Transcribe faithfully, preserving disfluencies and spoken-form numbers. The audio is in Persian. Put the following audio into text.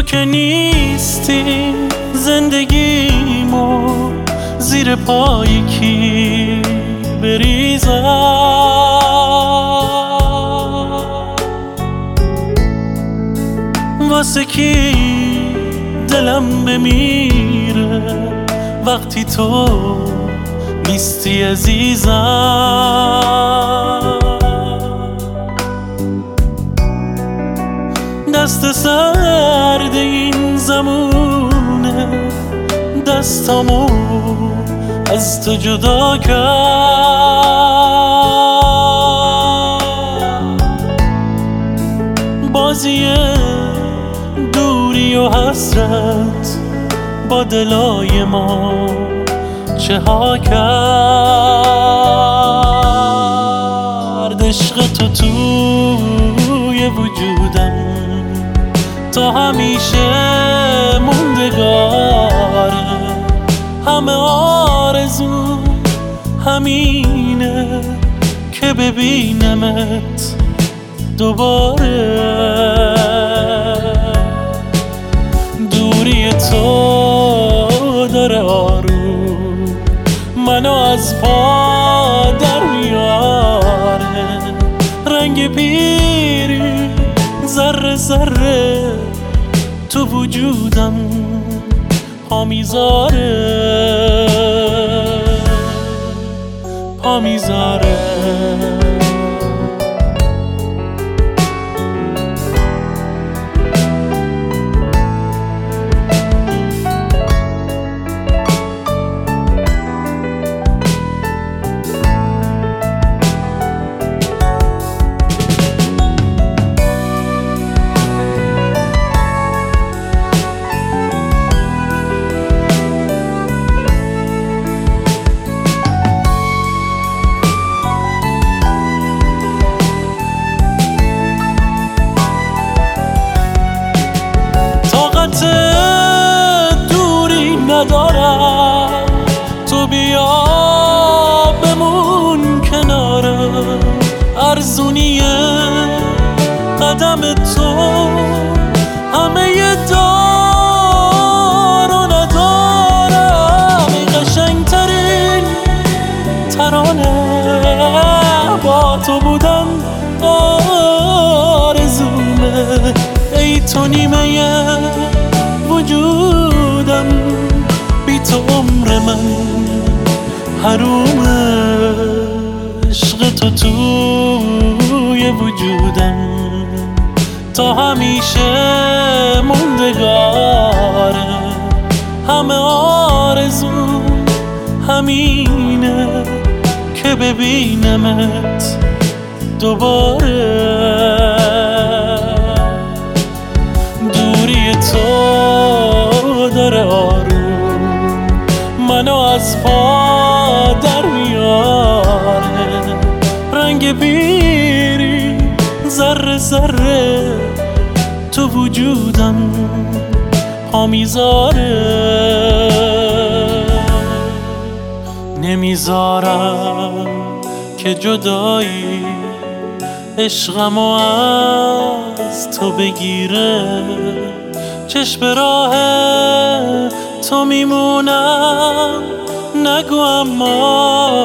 که نیستی زندگیمو زیر پای کی بریزم؟ واسه کی دلم بمیره وقتی تو نیستی عزیزم؟ دست سرد این زمونه دستامو از تو جدا کرد. بازی دوری و حسرت با دلای ما چه ها کرد. عشق تو توی وجودم تا همیشه موندگاره. همه آرزو همینه که ببینمت دوباره. دوری تو داره آروم منو از پا در میاره. رنگ پیری ذره ذره تو وجودم پا میذاره پا میذاره. دوری ندارم تو بیا بمون کنارم. ارزونیه قدم تو همه دار و ندارم. ای قشنگترین ترانه با تو بودن آرزومه. ای تو نیمه وجودم بی تو عمر من حرومه. عشق تو توی وجودم تا همیشه موندگاره. همه آرزو همینه که ببینمت دوباره. دوری تو داره آروم منو از پا در میاره. رنگ پیری ذره ذره تو وجودم پا میذاره. نمیذارم که جدایی عشقمو از تو بگیره. چشم راه تو میمونم نگو اما